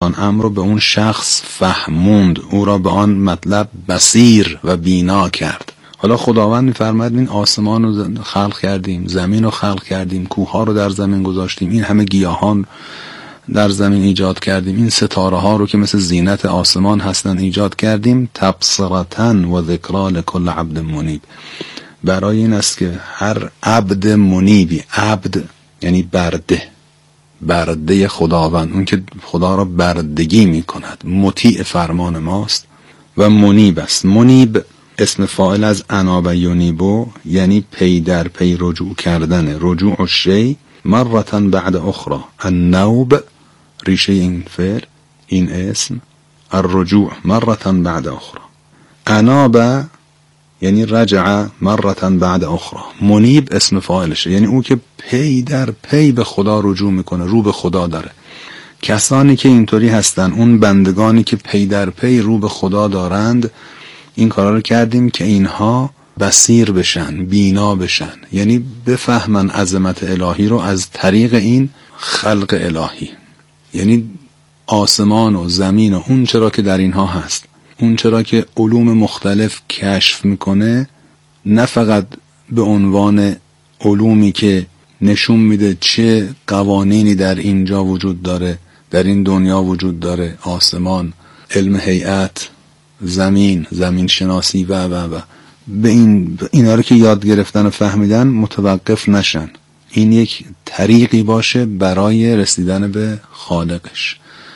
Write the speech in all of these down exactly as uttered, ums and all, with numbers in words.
آن امر رو به اون شخص فهموند، او را به آن مطلب بصیر و بینا کرد. حالا خداوند می‌فرماید این آسمان رو خلق کردیم، زمین رو خلق کردیم، کوه‌ها رو در زمین گذاشتیم، این همه گیاهان در زمین ایجاد کردیم، این ستاره ها رو که مثل زینت آسمان هستن ایجاد کردیم، تبصرةً و ذکرا لکل عبد منیب. برای این است که هر عبد منیبی، عبد یعنی برده، برده خداوند، اون که خدا را بردگی می کند، مطیع فرمان ماست و منیب است. منیب اسم فاعل از اناب ینیبو، یعنی پی در پی رجوع کردن، رجوع الشیء مرة بعد اخرى. النوب ریشه این فعل، این اسم، الرجوع مرة بعد اخرى. اناب یعنی رجع مرة بعد اخرى. منیب اسم فاعلشه، یعنی او که پی در پی به خدا رجوع میکنه، رو به خدا داره. کسانی که اینطوری هستن، اون بندگانی که پی در پی رو به خدا دارند، این کارا رو کردیم که اینها بصیر بشن، بینا بشن، یعنی بفهمن عظمت الهی رو از طریق این خلق الهی، یعنی آسمان و زمین و اون چرا که در اینها هست، اون چرا که علوم مختلف کشف میکنه، نه فقط به عنوان علومی که نشون میده چه قوانینی در اینجا وجود داره، در این دنیا وجود داره، آسمان، علم هیئت، زمین، زمین شناسی و و و به این اینا رو که یاد گرفتن و فهمیدن متوقف نشن. این یک طریقی باشه برای رسیدن به خالقش،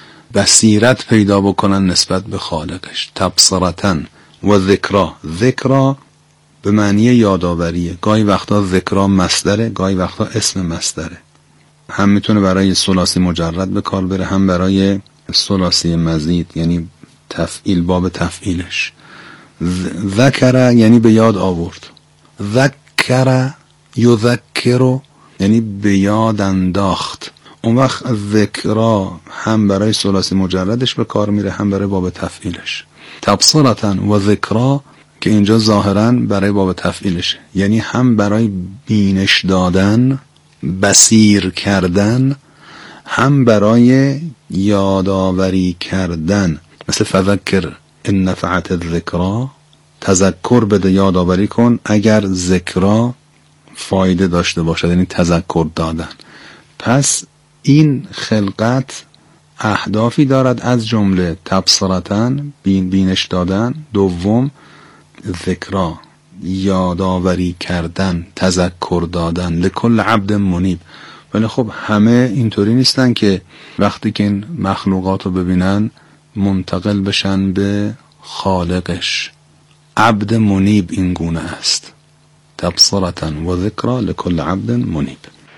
بصیرت پیدا بکنن نسبت به خالقش. تبصرةً و ذکرا. ذکرا به معنی یادآوریه. گاهی وقتا ذکرا مصدره، گاهی وقتا اسم مصدره. هم میتونه برای ثلاثی مجرد به کار بره، هم برای ثلاثی مزید، یعنی تفعیل، باب تفعیلش. ذکر یعنی به یاد آورد. ذکر یذکر یعنی به یاد انداخت. اون وقت ذکرا هم برای ثلاثی مجردش به کار میره، هم برای باب تفعیلش. تبصرةً و ذکرا که اینجا ظاهراً برای باب تفعیلشه، یعنی هم برای بینش دادن، بصیر کردن، هم برای یادآوری کردن. مثل فذکر ان نفعت الذکرا، تذکر بده، یادآوری کن اگر ذکرا فایده داشته باشد، یعنی تذکر دادن. پس این خلقت اهدافی دارد، از جمله تبصرةً بین بینش دادن، دوم ذکرا یادآوری کردن، تذکر دادن، لکل عبد منیب. ولی خب همه اینطوری نیستن که وقتی که این مخلوقات رو ببینن منتقل بشن به خالقش. عبد منیب این گونه است. تبصرةً و ذکرا لکل عبد منیب.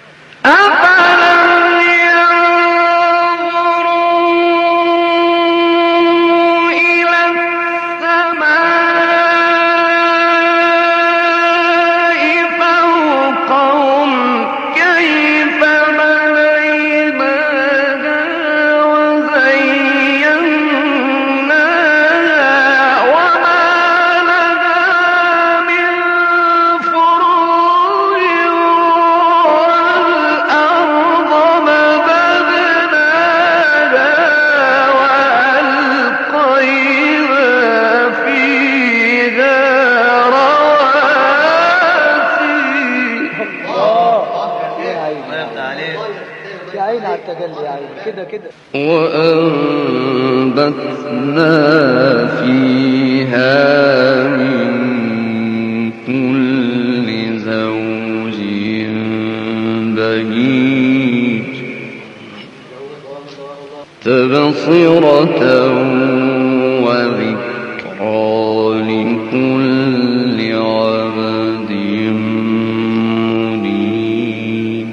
وأنبتنا فيها من كل زوج بهيج تبصرة وذكرى لكل عبد منيب.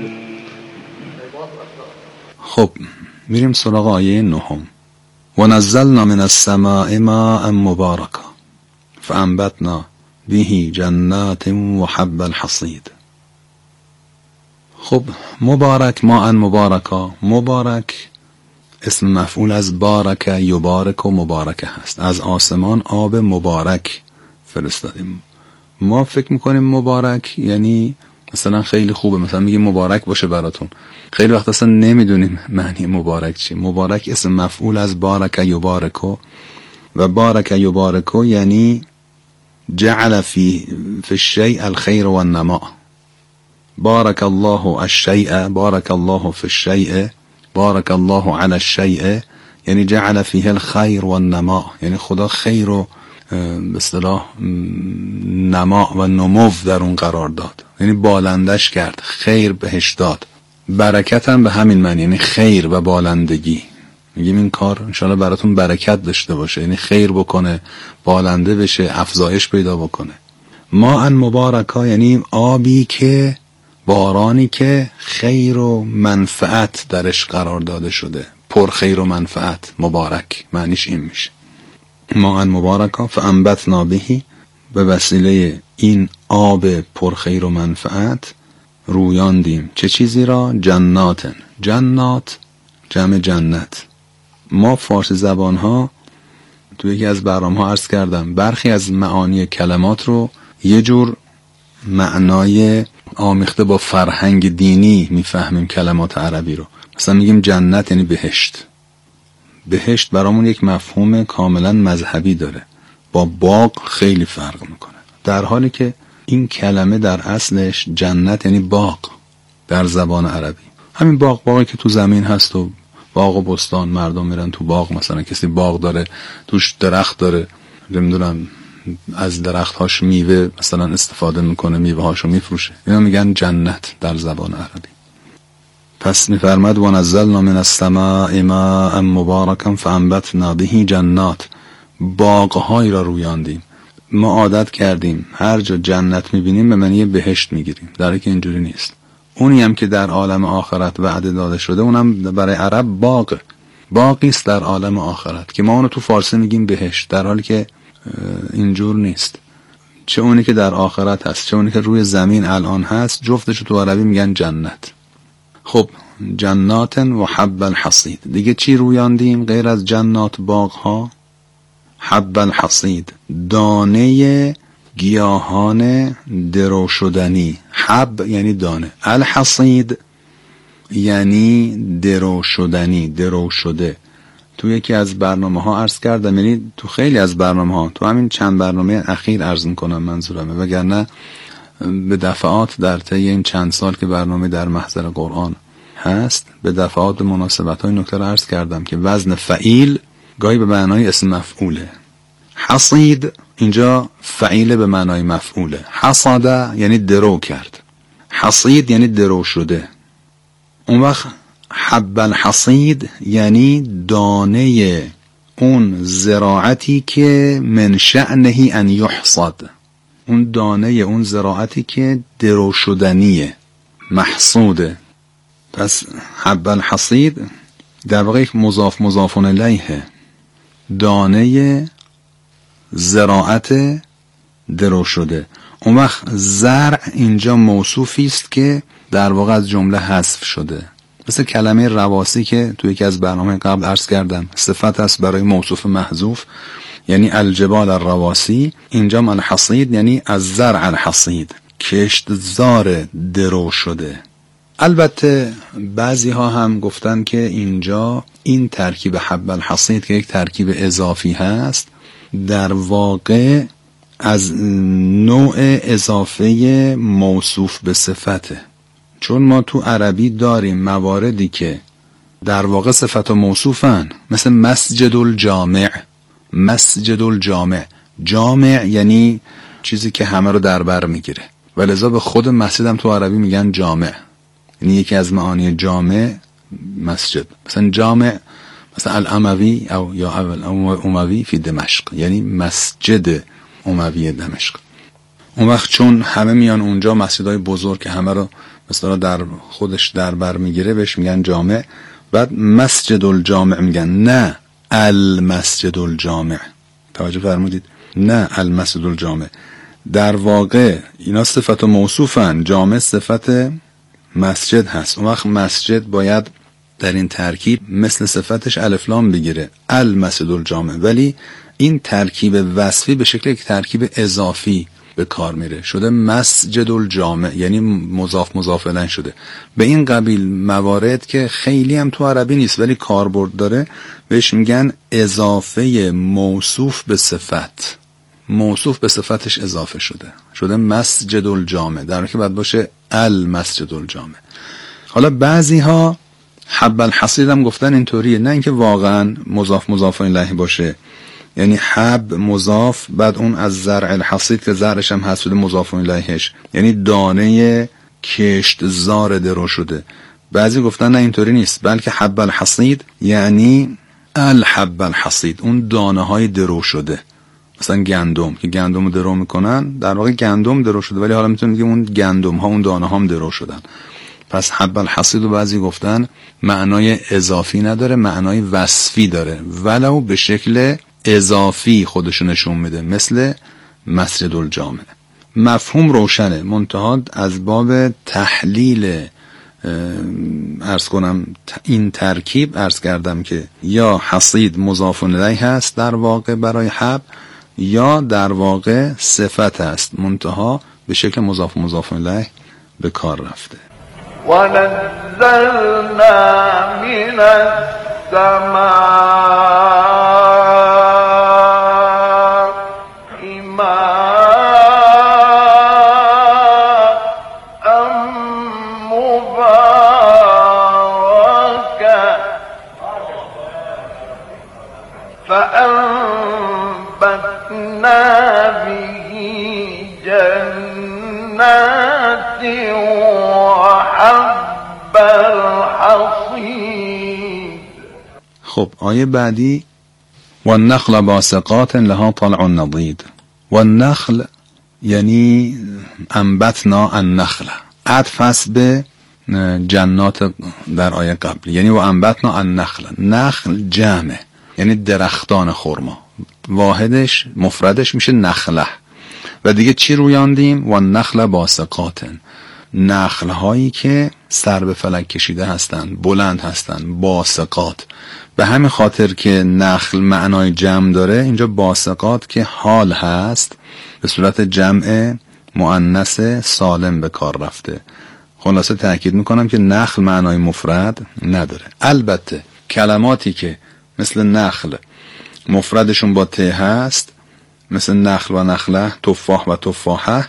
خب میریم سراغ آیه نهم. و نزلنا من السماء ماء مبارکا فانبتنا به جنات و حب الحصید. خب مبارک، ماء مبارکا، مبارک اسم مفعول از بارک یبارک و مبارک هست. از آسمان آب مبارک فرستادیم. ما فکر میکنیم مبارک یعنی مثلا خیلی خوبه، مثلا میگه مبارک باشه براتون. خیلی وقت اصلا نمیدونیم معنی مبارک چی. مبارک اسم مفعول از بارک یبارکو، و بارک یبارکو یعنی جعل فی فی الشیء الخیر و النما. بارک الله الشیء، بارک الله فی الشیء، بارک الله علی الشیء، یعنی جعل فیه الخیر و النما، یعنی خدا خیر و به اصطلاح نما و نمو در اون قرار داد، یعنی بالندش کرد، خیر بهش داد. برکت هم به همین معنی، یعنی خیر و بالندگی. میگیم این کار انشاءالله براتون برکت داشته باشه، یعنی خیر بکنه، بالنده بشه، افزایش پیدا بکنه. ما ان مبارکا یعنی آبی که، بارانی که خیر و منفعت درش قرار داده شده، پر خیر و منفعت، مبارک معنیش این میشه. ما ان مبارکا فانبتنا بهی، به وسیله این آب پر خیر و منفعت رویاندیم چه چیزی را؟ جناتن. جنات جمع جنت. ما فارسی زبان ها تو یکی از برنامه ها عرض کردم برخی از معانی کلمات رو یه جور معنای آمیخته با فرهنگ دینی میفهمیم کلمات عربی رو. مثلا میگیم جنت یعنی بهشت. بهشت برامون یک مفهوم کاملا مذهبی داره، با باغ خیلی فرق میکنه، در حالی که این کلمه در اصلش جنت یعنی باغ در زبان عربی. همین باغ، باغی که تو زمین هست و باغ و بستان، مردم میرن تو باغ، مثلا کسی باغ داره توش درخت داره، نمیدونم از درخت هاش میوه مثلا استفاده میکنه، میوه هاشو میفروشه، اینا میگن جنت در زبان عربی. پس میفرماد و نزلنا من السماء ماء مبارکا فانبتنا به جنات، باغهایی را رویاندیم. ما عادت کردیم هر جا جنت میبینیم به معنی بهشت میگیریم، در حالی که اینجوری نیست. اونی هم که در عالم آخرت وعده داده شده اونم برای عرب باغ، باغی است در عالم آخرت که ما اونو تو فارسی میگیم بهشت، در حالی که اینجور نیست. چه اونی که در آخرت هست چه اونی که روی زمین الان هست، جفتشو تو عربی میگن جنت. خب جناتن و حب الحصید، دیگه چی رویاندیم غیر از جنات باغ ها؟ حب الحصید، دانه گیاهان درو شدنی. حب یعنی دانه، الحصید یعنی درو شدنی، درو شده. تو یکی از برنامه ها عرض کردم، یعنی تو خیلی از برنامه ها، تو همین چند برنامه اخیر عرض میکنم منظورمه، وگرنه به دفعات در طی این چند سال که برنامه در محضر قرآن هست به دفعات مناسبت های نکته رو عرض کردم که وزن فعیل گاهی به معنای اسم مفعوله. حصید اینجا فعیل به معنای مفعوله. حصاده یعنی درو کرد، حصید یعنی درو شده. اون وقت حب الحصید یعنی دانه اون زراعتی که من شأنه ان یحصد، اون دانه اون زراعتی که درو شدنیه، محصوده. پس حب الحصید در واقع یک مضاف مضاف الیه، دانه زراعت درو شده. اون وقت زرع اینجا موصوفی است که در واقع از جمله حذف شده، مثل کلمه رواسی که تو یکی از برنامه قبل عرض کردم صفت است برای موصوف محذوف، یعنی الجبال الرواسی. اینجا الحصید یعنی از زرع الحصید، کشتزار درو شده. البته بعضی ها هم گفتن که اینجا این ترکیب حب الحصید که یک ترکیب اضافی هست در واقع از نوع اضافه موصوف به صفته، چون ما تو عربی داریم مواردی که در واقع صفت و موصوفن، مثل مسجد الجامع. مسجد الجامع، جامع یعنی چیزی که همه رو در بر میگیره، ولذا به خود مسجد هم تو عربی میگن جامع، یعنی یکی از معانی جامع مسجد. مثلا جامع مثلا الاموی او یا اول اموی فی دمشق، یعنی مسجد اموی دمشق. اون وقت چون همه میان اونجا، مسجدهای بزرگ که همه رو مثلا در خودش در بر میگیره، بهش میگن جامع. بعد مسجد الجامع میگن، نه المسجد الجامع. توجه فرمودید؟ نه المسجد الجامع. در واقع اینا صفت و موصوفن، جامع صفت مسجد هست. اون وقت مسجد باید در این ترکیب مثل صفتش الف لام بگیره، المسجد الجامع. ولی این ترکیب وصفی به شکل یک ترکیب اضافی به کار میره، شده مسجد الجامع، یعنی مضاف مضاف الیه شده. به این قبیل موارد که خیلی هم تو عربی نیست ولی کاربرد داره بهش میگن اضافه موصوف به صفت. موصوف به صفتش اضافه شده، شده مسجد الجامع، در حالی که باید باشه المسجد الجامع. حالا بعضی ها حب الحصید هم گفتن اینطوریه، نه اینکه واقعا مضاف مضاف الیه باشه، یعنی حب مضاف بعد اون از زرع الحصید که زرعش هم هست شده مضاف الیهش، یعنی دانه کشت زار درو شده. بعضی گفتن نه اینطوری نیست، بلکه حب الحصید یعنی الحب الحصید، اون دانه های درو شده. مثلا گندم که گندم رو درو میکنن، در واقع گندم درو شده ولی حالا میتونیم بگیم اون گندم ها اون دانه ها هم درو شدن. پس حب الحصید رو بعضی گفتن معنای اضافی نداره، معنای وصفی داره، ولو به شکل اضافی خودشو نشون میده، مثل مسجد الجامع. مفهوم روشنه، منتها از باب تحلیل عرض کنم این ترکیب عرض کردم که یا حصید مضاف الیه هست در واقع برای حب، یا در واقع صفت است منتها به شکل مضاف مضاف الیه به کار رفته. ونزلنا من السماء ماء مباركا فأنبتنا به جنات وحب الحصيد. خب آیه بعدی والنخل باسقات لها طلع نضید. والنخل یعنی انبتنا النخل، عطف است به جنات در آیه قبل، یعنی و انبتنا النخل، نخل جمع یعنی درختان خرما، واحدش مفردش میشه نخله. و دیگه چی رویاندیم؟ والنخل باسقات، نخل هایی که سر به فلک کشیده هستند، بلند هستند، باسقات. به همین خاطر که نخل معنای جمع داره، اینجا باسقات که حال هست به صورت جمع مؤنث سالم به کار رفته. خلاصه تأکید میکنم که نخل معنای مفرد نداره. البته کلماتی که مثل نخل مفردشون با ت هست، مثل نخل و نخله، تفاح و تفاحه،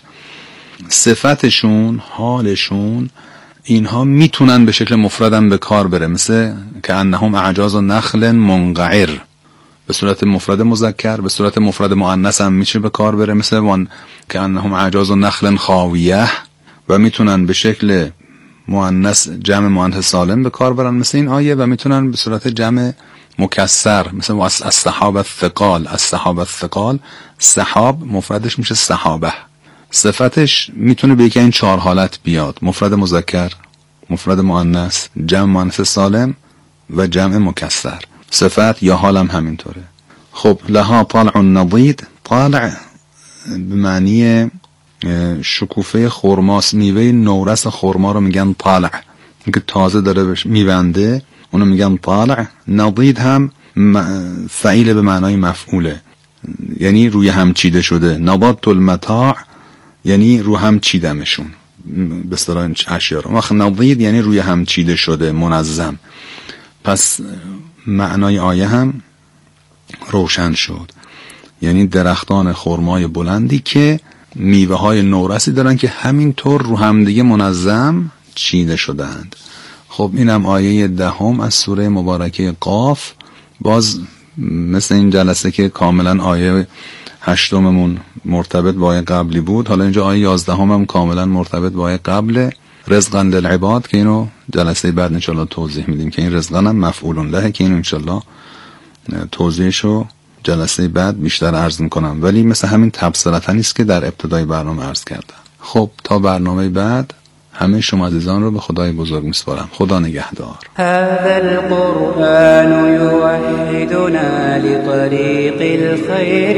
صفتشون، حالشون، اینها میتونن به شکل مفردم به کار بره، مثل که انهم اعجاز نخل منقعر به صورت مفرد مذکر، به صورت مفرد مؤنث هم میشه به کار بره، مثل وان که انهم اعجاز نخل خاویه، و میتونن به شکل مؤنث جمع مؤنث سالم به کار برن مثل این آیه، و میتونن به صورت جمع مکسر مثل السحاب الثقال. السحاب الثقال، سحاب مفردش میشه سحابه، صفتش میتونه به یکی این چهار حالت بیاد: مفرد مذکر، مفرد مؤنث، جمع مؤنث سالم و جمع مکسر. صفت یا حالم همینطوره. خب لها طلع نضید، طلع به معنی شکوفه خرماست، میوه نورس خرما رو میگن طلع، اینکه تازه داره میبنده اونو میگن طلع. نضید هم فعیل به معنای مفعوله، یعنی روی هم چیده شده. نضادت المتاع یعنی رو هم چیدمشون به اصطلاح اشیا رو. وقت نضید یعنی روی هم چیده شده، منظم. پس معنای آیه هم روشن شد، یعنی درختان خرمای بلندی که میوه های نورسی دارن که همینطور رو هم دیگه منظم چیده شدند. خب اینم آیه دهم از سوره مبارکه قاف. باز مثل این جلسه که کاملا آیه هشتممون مرتبط با آیه قبلی بود، حالا اینجا آیه یازدهم هم کاملا مرتبط با آیه قبل، رزقا للعباد، که اینو جلسه بعد انشالله توضیح میدیم که این رزقا هم مفعول له، که اینو انشالله توضیحشو جلسه بعد بیشتر عرض میکنم، ولی مثل همین تبصرتا نیست که در ابتدای برنامه عرض کردم. خب تا برنامه بعد همه شما عزیزان رو به خدای بزرگ میسپارم. خدا نگهدار. هذا القرآن يوحدنا لطريق الخير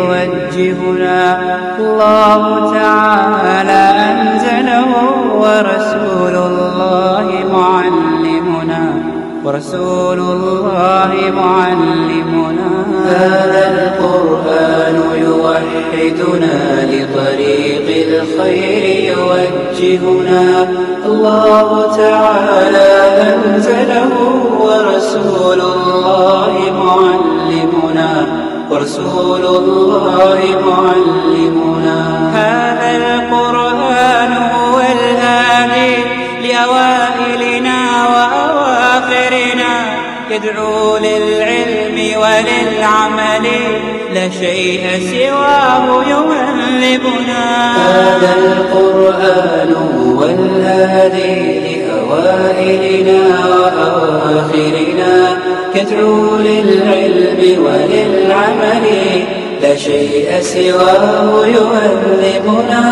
يوجهنا الله تعالى أنزله ورسول الله معلمنا ورسول الله معلمنا. هذا القرآن يوحدنا يوحدنا لطريق الخير يوجهنا. الله تعالى أنزله ورسول الله معلمنا ورسول الله معلمنا. هذا القرآن هو الهادي لأوائلنا وأواخرنا، يدعو للعلم وللعمل لا شيء سواه يهذبنا. هذا القرآن هو الهادي لأوائلنا وأواخرنا، يدعو للعلم وللعمل لا شيء سواه يهذبنا.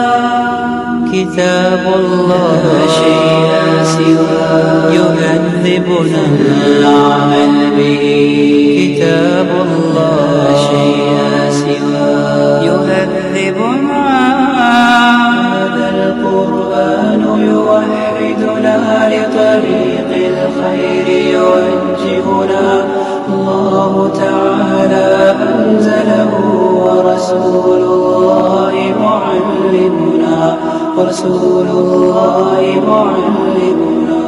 كتاب الله لا شيء سواه يهذبنا العمل به. كتاب الله لا شيء سواه يهذبنا. هذا القرآن يوحدنا لطريق الخير يوجهنا. الله تعالى أنزله ورسول الله معلمنا ورسول الله معلمنا.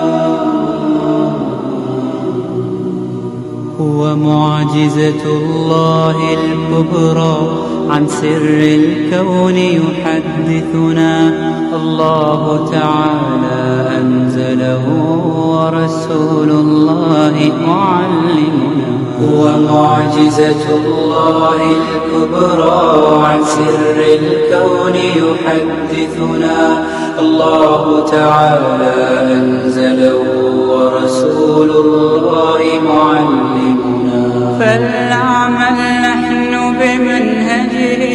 هو معجزة الله الكبرى عن سر الكون يحدثنا. الله تعالى أنزله ورسول الله معلمنا. هو معجزة الله الكبرى عن سر الكون يحدثنا. الله تعالى أنزله ورسول الله معلمنا. فلنعمل نحن بمنهجه،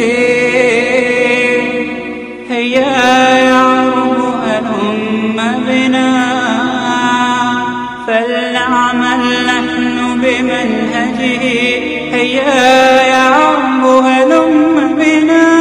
هيا يعرب هلم بنا. فلنعمل نحن بمنهجه، هيا يعرب هلم بنا.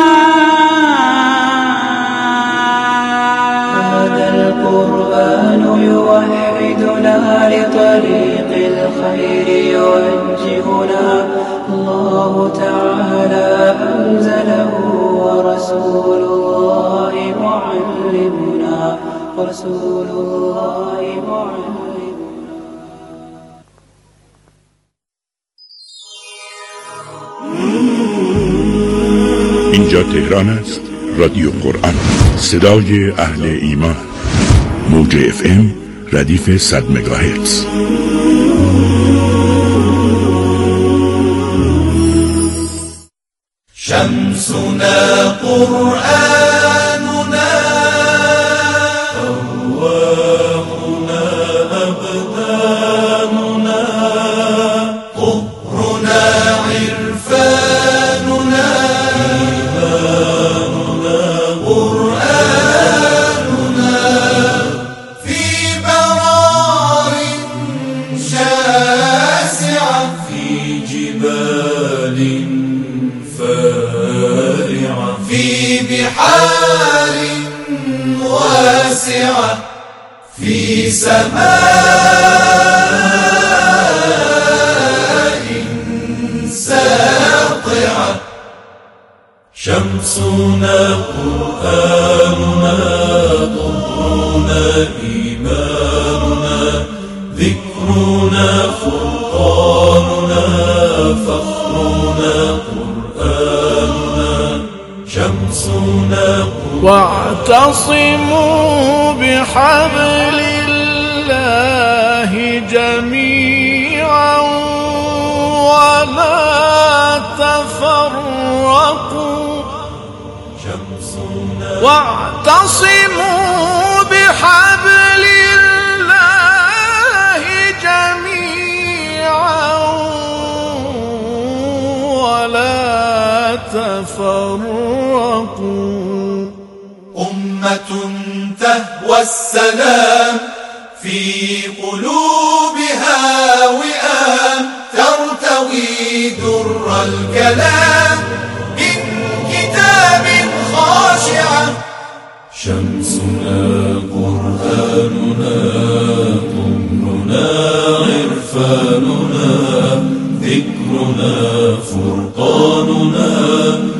هذا القرآن يوحدنا لطريق الخير يوجهنا. الله تعالى أنزله ورسول الله معلمنا ورسول الله معلمنا. اینجا تهران است، رادیو قرآن، صدای اهل ایمان. موج اف ام ردیف صد مگاهرتز. شمسنا قرآننا أرواحنا أبداننا طهرنا عرفاننا إيماننا قرآننا في برار شاسعة في جبال فارعة في بحار واسعة في سماء ساطعة. شمسنا قرآننا طهرنا إيماننا ذكرنا فرقاننا فخرنا قرآننا. شمسنا واعتصموا بحبل الله جميعا ولا تفرقوا. شمسنا واعتصموا بحبل الله جميعا ولا تفرقوا. أمة تهوى السلام في قلوبها وئام ترتوي در الكلام من كتاب خاشعة. شمسنا قرآننا طهرنا عرفاننا ذكرنا فرقاننا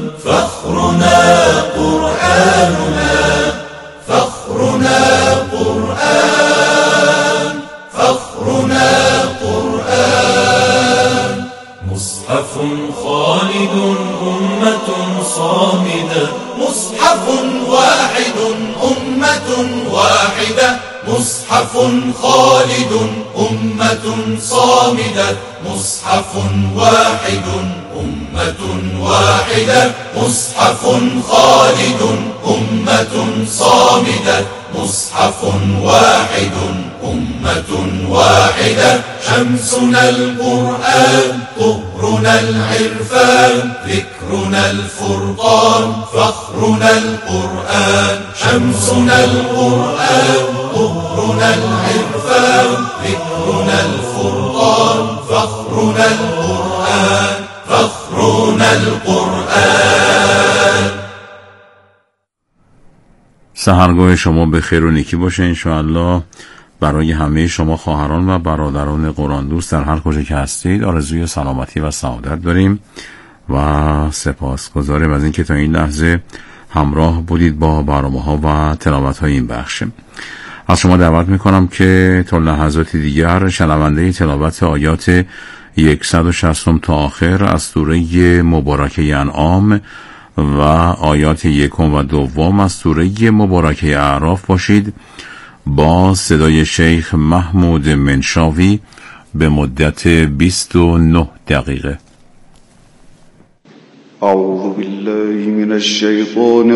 مصحف خالد أمة صامدة مصحف واحد أمة واحدة مصحف خالد أمة صامدة مصحف واحد أمة واحدة مصحف خالد أمة صامدة مصحف واحد أمة واحدة شمسنا القرآن طهرنا العرفان ذكرنا الفرقان فخرنا القرآن شمسنا القرآن طهرنا العرفان ذكرنا الفرقان فخرنا القرآن فخرنا القرآن. سحرگاه شما به خیر و نیکی باشه انشاءالله. برای همه شما خواهران و برادران قرآن دوست در هر کجا که هستید آرزوی سلامتی و سعادت داریم و سپاسگزاریم از اینکه تا این لحظه همراه بودید با برنامه‌ها و تلاوت‌های این بخش. از شما دعوت میکنم که تا لحظاتی دیگر شنونده تلاوت آیات صد و شصت تا آخر از سوره مبارکه انعام و آیات یکم و دوم از سوره مبارکه اعراف باشید با صدای شیخ محمود منشاوی به مدت بیست و نه دقیقه. اعوذ بالله من الشیطان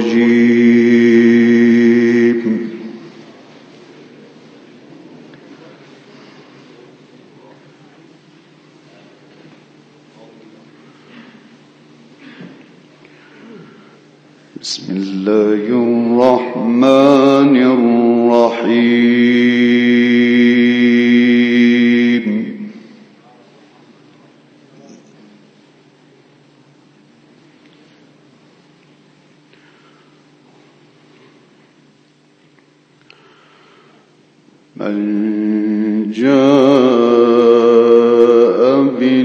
الرجیم. بسم الله الرحمن الرحيم. من جاء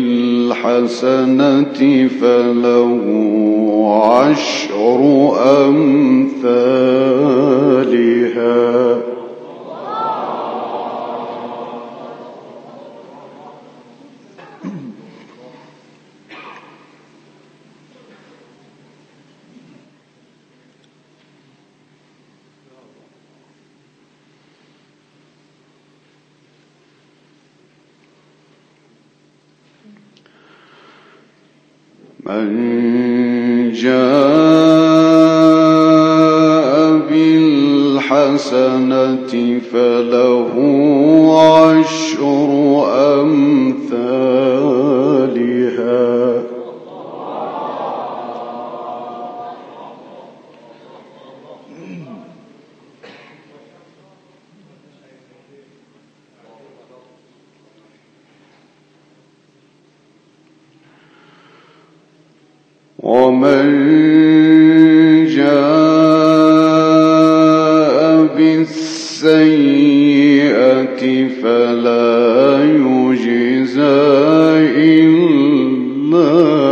بالحسنة فله عشر أمثالها من جاء بالحسنة فله عشر أمثالها ومن جاء بالسيئة فلا يجزى إلا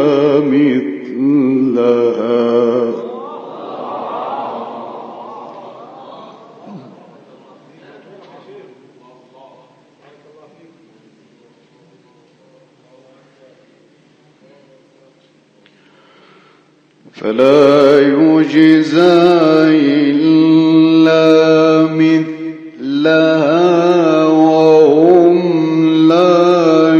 مثلها فلا يجزى إلا مثلها وهم لا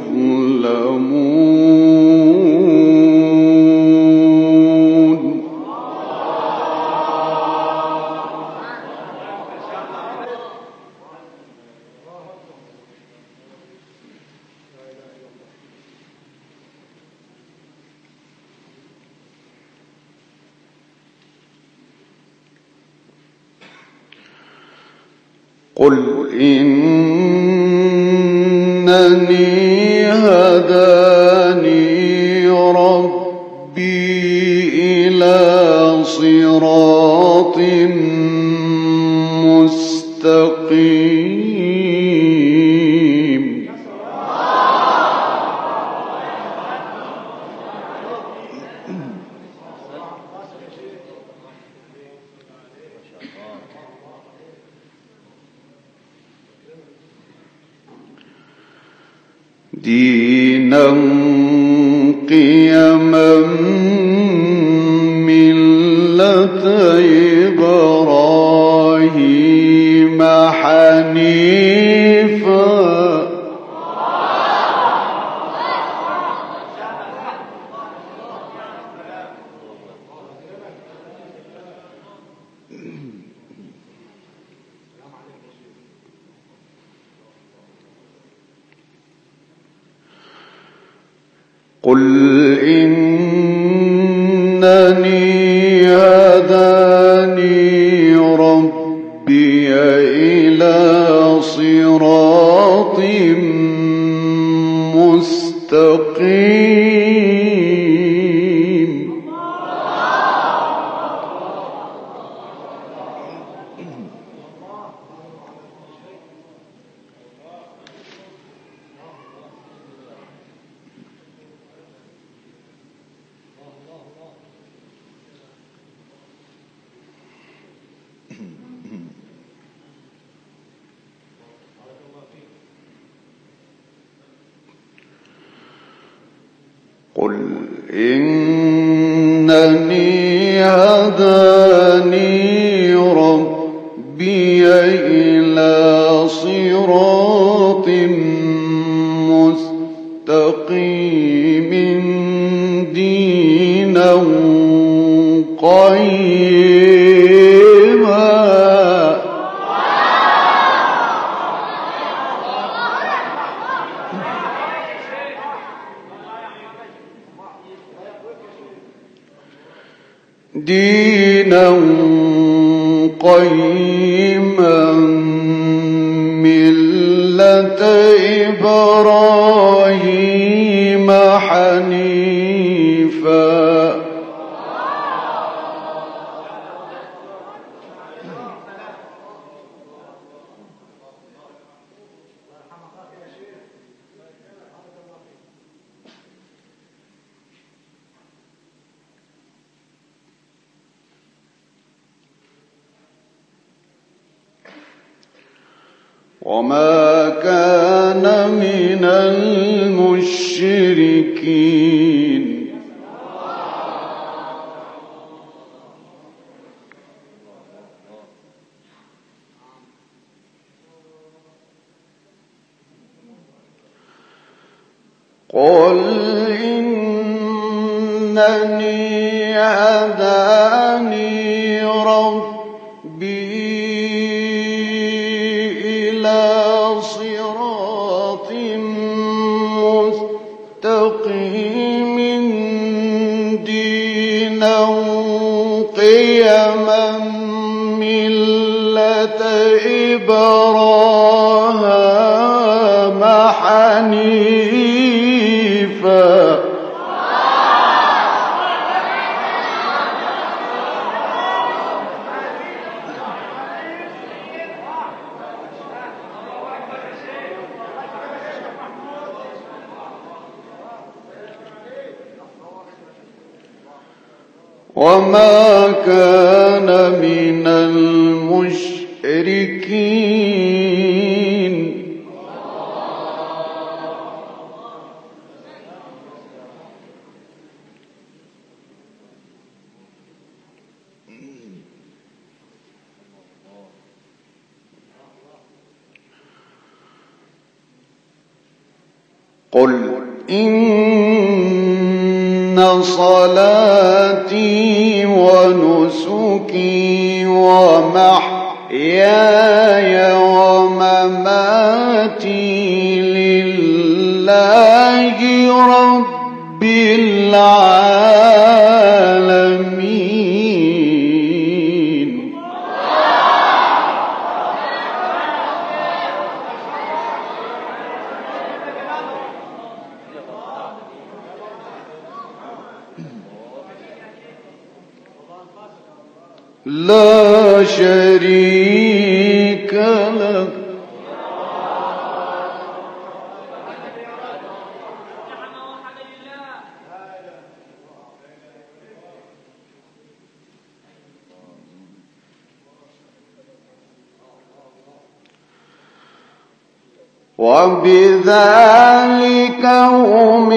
يظلمون. قل إنني هداني ربي إلى صراط مستقيم دينا قيما ملة إبراهيم حنيفا قل إنني هداني ربي إلى صراط مستقيم قل إنني هداني ربي إلى صراط مستقيم دينا قيما دينا قيما ملة إبراهيم حنيفا وما كان من المشركين قل إنني هداني ربي صراط مستقيم دينا قيما ملة إبراهيم حنيفا وما كان من المشركين قل إن صلاتي ونسكي ومحياي ومماتي لله رب العالمين لا شريك له وبذلك هم